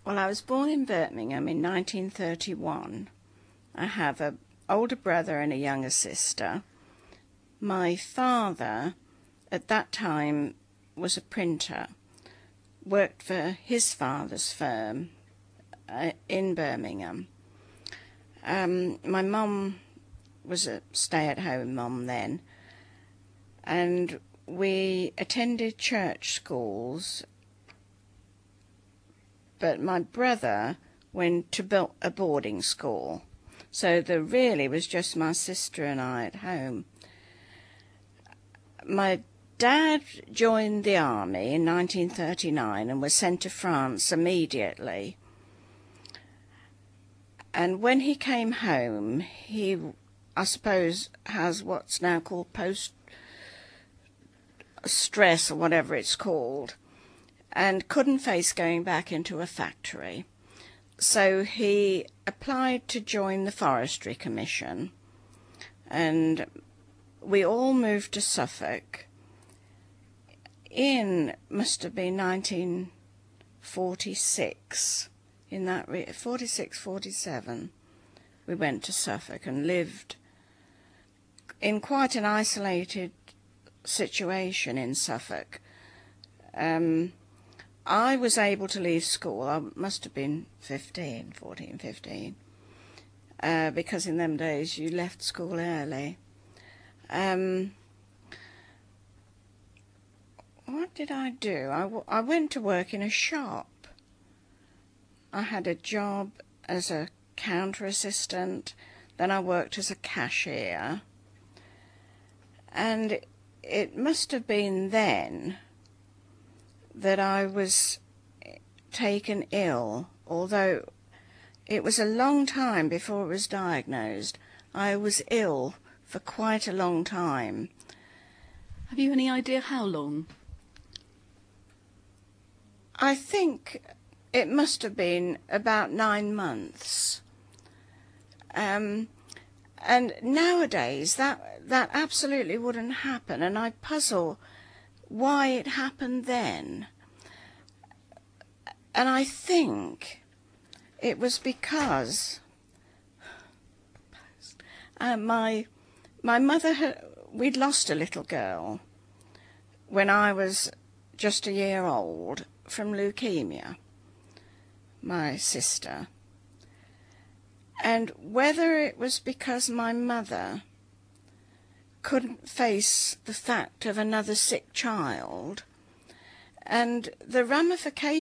Well, I was born in Birmingham in 1931. I have an older brother and a younger sister. My father, at that time, was a printer, worked for his father's firm in Birmingham. My mum was a stay-at-home mum then, and we attended church schools, but my brother went to a boarding school, so there really was just my sister and I at home. My dad joined the army in 1939 and was sent to France immediately. And when he came home, he, I suppose, has what's now called post-stress or whatever it's called, and couldn't face going back into a factory. So he applied to join the Forestry Commission, and we all moved to Suffolk must have been 1946, 46, 47. We went to Suffolk and lived in quite an isolated situation in Suffolk. I was able to leave school. I must have been 15, because in them days you left school early. What did I do? I went to work in a shop. I had a job as a counter assistant, then I worked as a cashier, and it must have been then that I was taken ill, although it was a long time before it was diagnosed. I was ill for quite a long time. Have you any idea how long? I think it must have been about 9 months. And nowadays that absolutely wouldn't happen, and I puzzle why it happened then. And I think it was because my mother we'd lost a little girl when I was just a year old from leukemia, my sister. And whether it was because my mother couldn't face the fact of another sick child, and the ramifications